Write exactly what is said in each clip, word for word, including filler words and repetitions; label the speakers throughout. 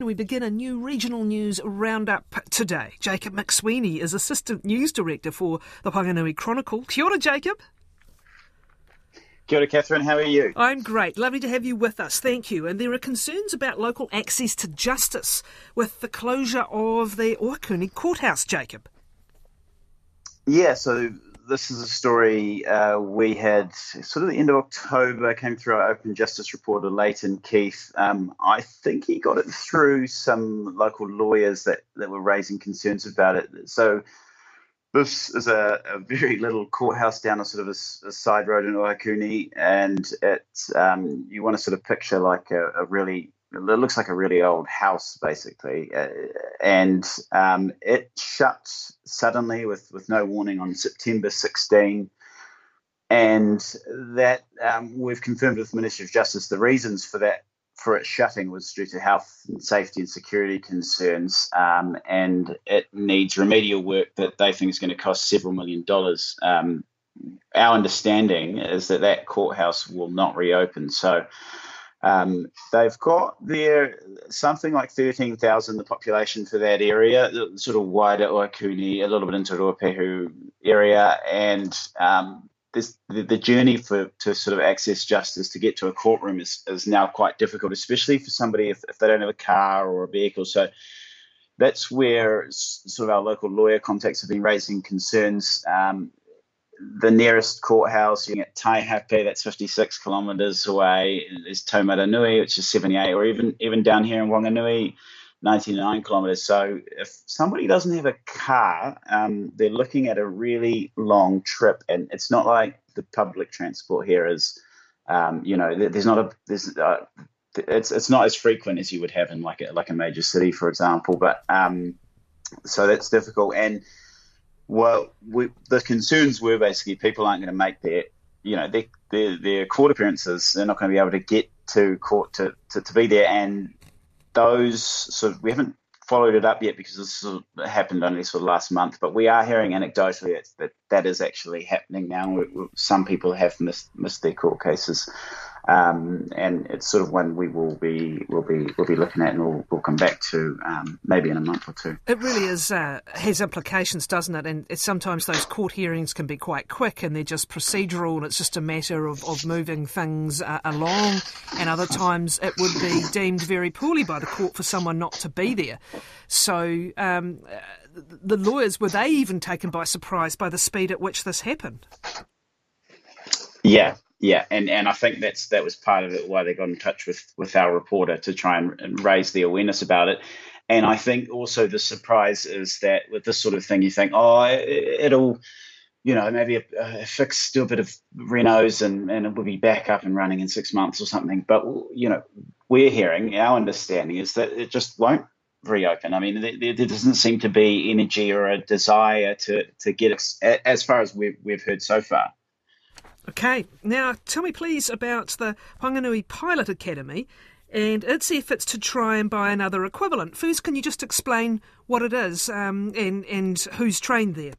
Speaker 1: We begin a new regional news roundup today. Jacob McSweeney is Assistant News Director for the Whanganui Chronicle. Kia ora, Jacob.
Speaker 2: Kia ora, Catherine. How are you?
Speaker 1: I'm great. Lovely to have you with us. Thank you. And there are concerns about local access to justice with the closure of the Ohakune courthouse, Jacob.
Speaker 2: Yeah, so this is a story uh, we had sort of the end of October, came through our Open Justice reporter, Leighton Keith. Um, I think he got it through some local lawyers that, that were raising concerns about it. So this is a, a very little courthouse down a sort of a, a side road in Ohakune, and it's um, you want to sort of picture like a, a really, it looks like a really old house, basically. Uh, and um, it shut suddenly with, with no warning on September sixteenth. And that um, we've confirmed with the Ministry of Justice the reasons for that, for it shutting, was due to health and safety and security concerns. Um, and it needs remedial work that they think is going to cost several million dollars. Um, our understanding is that that courthouse will not reopen. So Um, they've got there something like thirteen thousand, the population for that area, sort of wider Ohakune, a little bit into Ruapehu area. And um, this, the, the journey for to sort of access justice, to get to a courtroom is, is now quite difficult, especially for somebody if, if they don't have a car or a vehicle. So that's where sort of our local lawyer contacts have been raising concerns. Um, The nearest courthouse, you get Taihape, that's fifty-six kilometres away. There's Taumaranui, which is seventy-eight, or even even down here in Whanganui, ninety-nine kilometres. So if somebody doesn't have a car, um, they're looking at a really long trip, and it's not like the public transport here is. Um, you know, there's not a there's uh, it's it's not as frequent as you would have in like a like a major city, for example. But um, so that's difficult. And Well, we, the concerns were basically people aren't going to make their, you know, their, their, their court appearances. They're not going to be able to get to court to, to, to be there. And those sort of, we haven't followed it up yet because this sort of happened only sort of last month, but we are hearing anecdotally that that, that is actually happening now. We, we, some people have missed, missed their court cases. Um, and it's sort of one we will be will be will be looking at, and we'll, we'll come back to um, maybe in a month or two.
Speaker 1: It really is uh, has implications, doesn't it? And it's, sometimes those court hearings can be quite quick, and they're just procedural, and it's just a matter of, of moving things uh, along. And other times it would be deemed very poorly by the court for someone not to be there. So um, the lawyers, were they even taken by surprise by the speed at which this happened?
Speaker 2: Yeah. Yeah, and, and I think that's that was part of it, why they got in touch with, with our reporter to try and, and raise the awareness about it. And I think also the surprise is that with this sort of thing, you think, oh, it, it'll, you know, maybe a, a fix, do a bit of renos and, and it will be back up and running in six months or something. But, you know, we're hearing, our understanding is that it just won't reopen. I mean, there, there doesn't seem to be energy or a desire to, to get it, as far as we've, we've heard so far.
Speaker 1: Okay, now tell me please about the Whanganui Pilot Academy and its efforts to try and buy another equivalent. First, can you just explain what it is um, and, and who's trained there?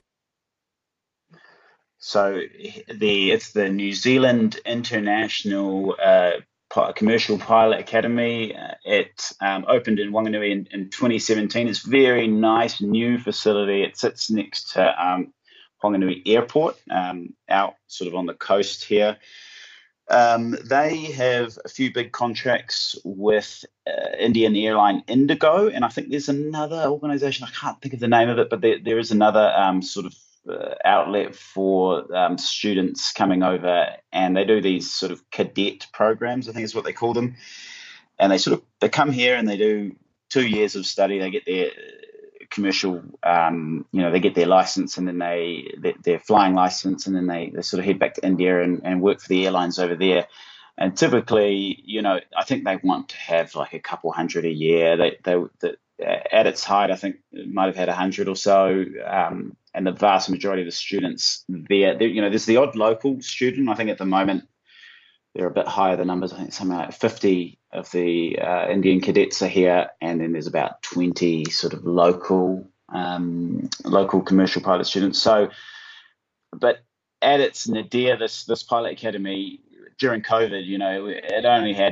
Speaker 2: So the it's the New Zealand International uh, Commercial Pilot Academy. Uh, it um, opened in Whanganui in, in twenty seventeen. It's a very nice new facility. It sits next to um, Whanganui Airport, um, out sort of on the coast here. Um, they have a few big contracts with uh, Indian airline Indigo, and I think there's another organisation, I can't think of the name of it, but there, there is another um, sort of uh, outlet for um, students coming over, and they do these sort of cadet programs, I think is what they call them. And they sort of, they come here and they do two years of study, they get their commercial, um, you know, they get their license and then they, their, their flying license, and then they, they sort of head back to India and, and work for the airlines over there. And typically, you know, I think they want to have like a couple hundred a year. They, they, the, at its height, I think it might have had a hundred or so. Um, and the vast majority of the students there, you know, there's the odd local student. I think at the moment they're a bit higher, the numbers. I think something like fifty of the uh, Indian cadets are here, and then there's about twenty sort of local um, local commercial pilot students. So, but at its nadir, this this pilot academy during COVID, you know, it only had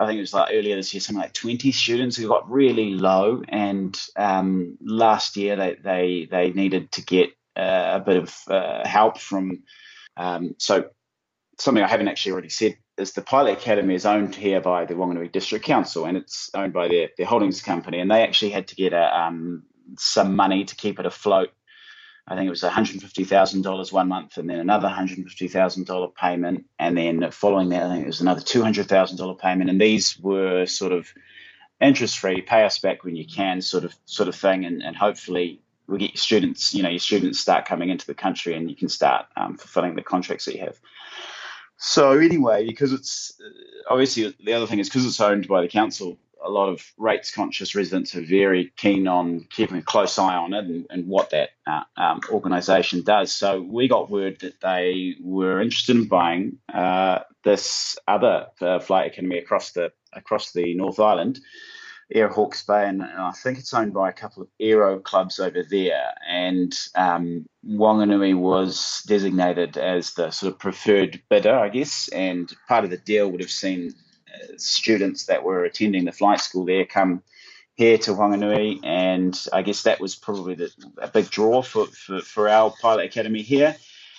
Speaker 2: I think it was like earlier this year, something like twenty students who got really low, and um, last year they they they needed to get uh, a bit of uh, help from. Um, so something I haven't actually already said is the Pilot Academy is owned here by the Whanganui District Council, and it's owned by their their holdings company, and they actually had to get a, um, some money to keep it afloat. I think it was one hundred fifty thousand dollars one month, and then another one hundred fifty thousand dollars payment. And then following that, I think it was another two hundred thousand dollars payment. And these were sort of interest-free, pay us back when you can sort of sort of thing. And, and hopefully we get your students, you know, your students start coming into the country and you can start um, fulfilling the contracts that you have. So anyway, because it's obviously the other thing is because it's owned by the council, a lot of rates conscious residents are very keen on keeping a close eye on it and, and what that uh, um, organisation does. So we got word that they were interested in buying uh, this other uh, flight academy across the across the North Island, Air Hawke's Bay, and I think it's owned by a couple of aero clubs over there. And um, Whanganui was designated as the sort of preferred bidder, I guess, and part of the deal would have seen students that were attending the flight school there come here to Whanganui, and I guess that was probably the, a big draw for, for, for our pilot academy here.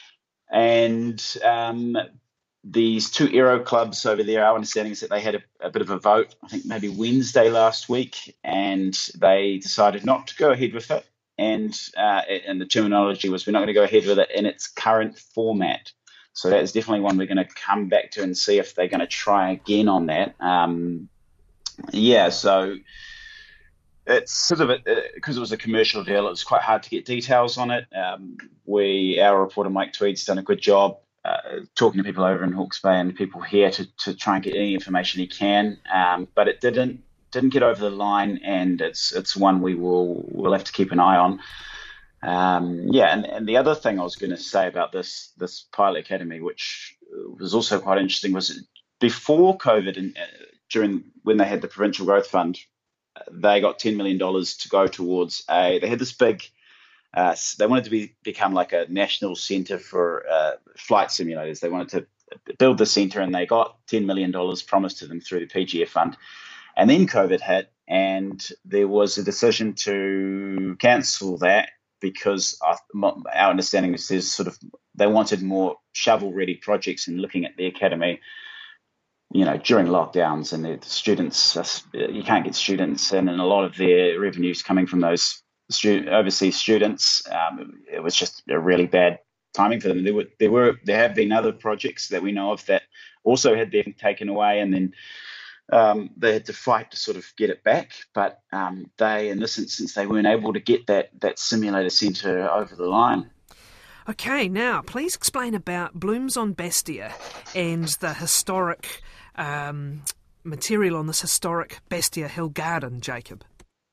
Speaker 2: And um, these two aero clubs over there, our understanding is that they had a, a bit of a vote, I think maybe Wednesday last week, and they decided not to go ahead with it. And uh, and the terminology was, we're not going to go ahead with it in its current format. So that is definitely one we're going to come back to and see if they're going to try again on that. Um, yeah, so it's sort of because it, it was a commercial deal, it was quite hard to get details on it. Um, we, our reporter Mike Tweed's done a good job uh, talking to people over in Hawke's Bay and people here to to try and get any information he can. Um, but it didn't didn't get over the line, and it's it's one we will we'll have to keep an eye on. Um, yeah, and, and the other thing I was going to say about this this pilot academy, which was also quite interesting, was before COVID and uh, during when they had the Provincial Growth Fund, they got ten million dollars to go towards a. They had this big. Uh, they wanted to be become like a national centre for uh, flight simulators. They wanted to build the centre, and they got ten million dollars promised to them through the P G F fund. And then COVID hit, and there was a decision to cancel that, because our understanding is there's sort of they wanted more shovel-ready projects and looking at the academy, you know, during lockdowns, and the students, you can't get students in, and a lot of their revenues coming from those stu- overseas students. Um, it was just a really bad timing for them. There were there were there have been other projects that we know of that also had them taken away, and then Um, they had to fight to sort of get it back, but um, they, in this instance, they weren't able to get that that simulator centre over the line.
Speaker 1: Okay, now please explain about Blooms on Bastia and the historic um, material on this historic Bastia Hill garden, Jacob.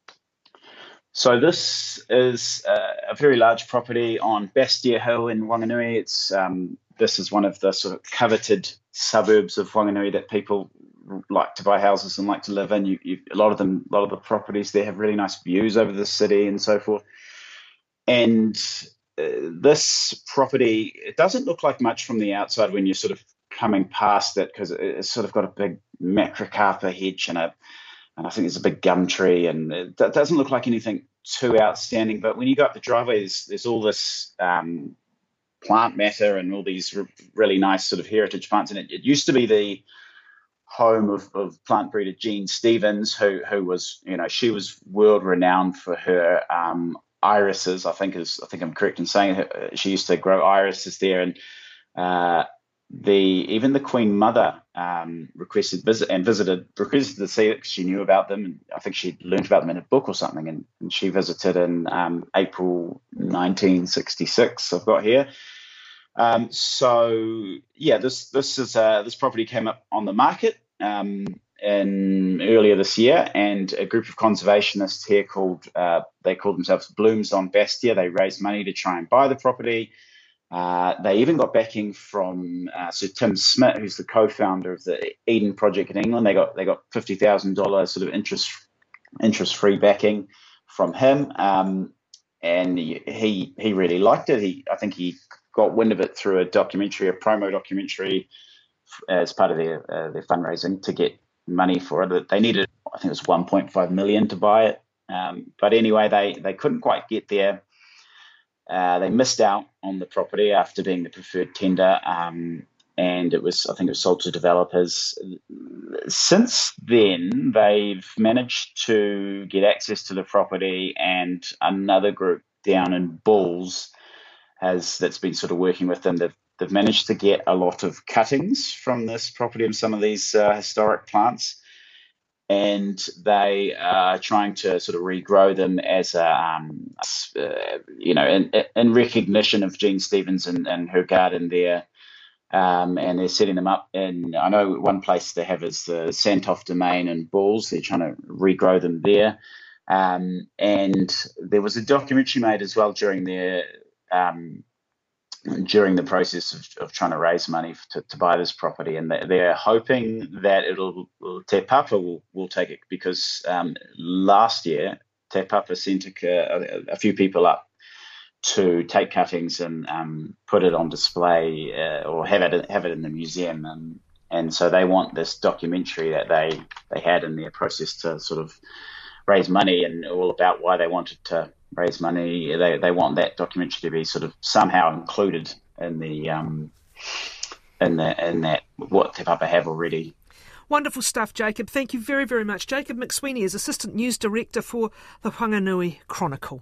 Speaker 2: So this is a, a very large property on Bastia Hill in Whanganui. It's um, this is one of the sort of coveted suburbs of Whanganui that people like to buy houses and like to live in. You, you, a lot of them, a lot of the properties there have really nice views over the city and so forth. And uh, this property, it doesn't look like much from the outside when you're sort of coming past it, because it, it's sort of got a big macrocarpa hedge and a, and I think there's a big gum tree, and it doesn't look like anything too outstanding. But when you go up the driveway, there's, there's all this um, plant matter and all these re- really nice sort of heritage plants. And it, it used to be the home of, of plant breeder Jean Stevens, who who was, you know, she was world renowned for her um, irises. I think is I think I'm correct in saying her, she used to grow irises there, and uh, the even the Queen Mother um, requested visit and visited requested to see it because she knew about them, and I think she learned about them in a book or something, and, and she visited in um, April nineteen sixty-six. I've got here. Um, so yeah, this this is uh, this property came up on the market um, in earlier this year, and a group of conservationists here called uh, they called themselves Blooms on Bastia. They raised money to try and buy the property. Uh, they even got backing from uh, Sir Tim Smith, who's the co-founder of the Eden Project in England. They got they got fifty thousand dollars sort of interest interest free backing from him, um, and he, he he really liked it. He I think he got wind of it through a documentary, a promo documentary, as part of their uh, their fundraising to get money for it. They needed, I think it was one point five million to buy it. Um, but anyway, they, they couldn't quite get there. Uh, they missed out on the property after being the preferred tender, um, and it was, I think it was sold to developers. Since then, they've managed to get access to the property, and another group down in Bulls has that's been sort of working with them. They've, they've managed to get a lot of cuttings from this property and some of these uh, historic plants, and they are trying to sort of regrow them as a, um, uh, you know, in, in recognition of Jean Stevens and, and her garden there. Um, and they're setting them up in, I know one place they have is the Santoff Domain in Bulls. They're trying to regrow them there. Um, and there was a documentary made as well during their, um, during the process of, of trying to raise money to, to buy this property, and they're hoping that it'll, Te Papa will, will take it, because um, last year Te Papa sent a, a few people up to take cuttings and um, put it on display uh, or have it have it in the museum, and and so they want this documentary that they they had in their process to sort of raise money, and all about why they wanted to raise money. They they want that documentary to be sort of somehow included in the um in the in that what Te Papa have already.
Speaker 1: Wonderful stuff, Jacob. Thank you very, very much. Jacob McSweeney is Assistant News Director for the Whanganui Chronicle.